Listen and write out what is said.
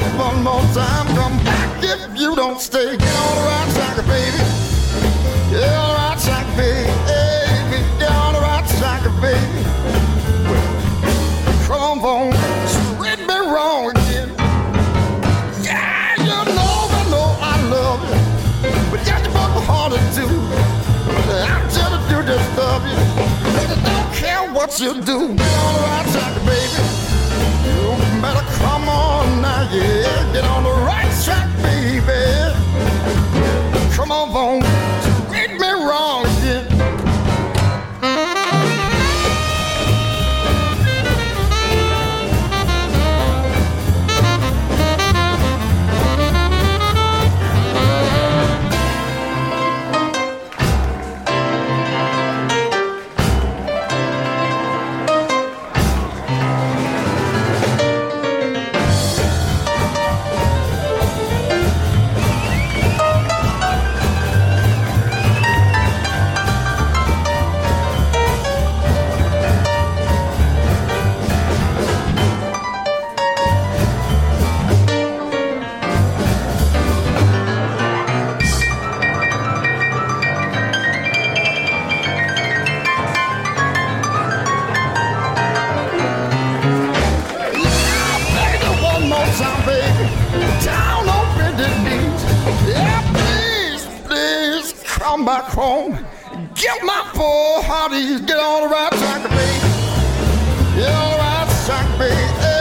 one more time. Come back if you don't stay. Get on the right track, baby. Get on the right track, baby. Hey, get on the right track, baby. Come on, treat me wrong again. Yeah, you know I love you, but you got to work harder too. I'm just do this love you, but I don't care what you do. Get on the right track, baby. You better come on now, yeah. Get on the right track, baby. Come on, treat me wrong again. Come back home, get my poor hearties, get on the right track, baby. Get on the right track, baby.